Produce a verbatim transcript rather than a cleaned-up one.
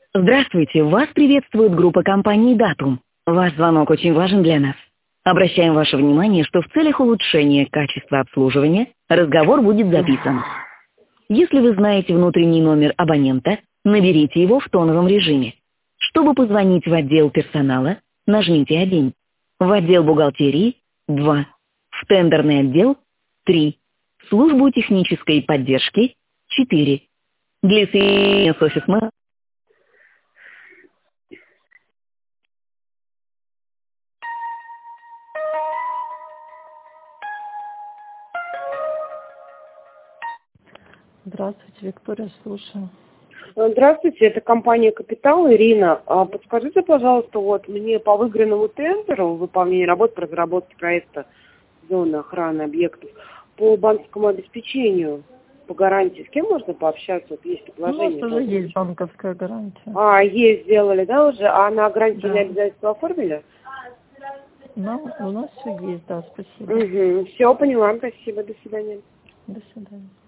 Здравствуйте, вас приветствует группа компании «Датум». Ваш звонок очень важен для нас. Обращаем ваше внимание, что в целях улучшения качества обслуживания разговор будет записан. Если вы знаете внутренний номер абонента, наберите его в тоновом режиме. Чтобы позвонить в отдел персонала, нажмите один. В отдел бухгалтерии – два. В тендерный отдел – три. В службу технической поддержки – четыре. Для соединения с офис-менеджером Здравствуйте, Виктория, слушаю. Здравствуйте, это компания «Капитал», Ирина. А подскажите, пожалуйста, вот мне по выигранному тендеру выполнения работ по разработке проекта зоны охраны объектов по банковскому обеспечению, по гарантии, с кем можно пообщаться? Вот есть предложение. У нас уже есть банковская гарантия. А, есть, сделали, да, уже? А на гарантийные Да. обязательства оформили? Ну, у нас все есть, да, спасибо. Угу, все, поняла, спасибо, до свидания. До свидания.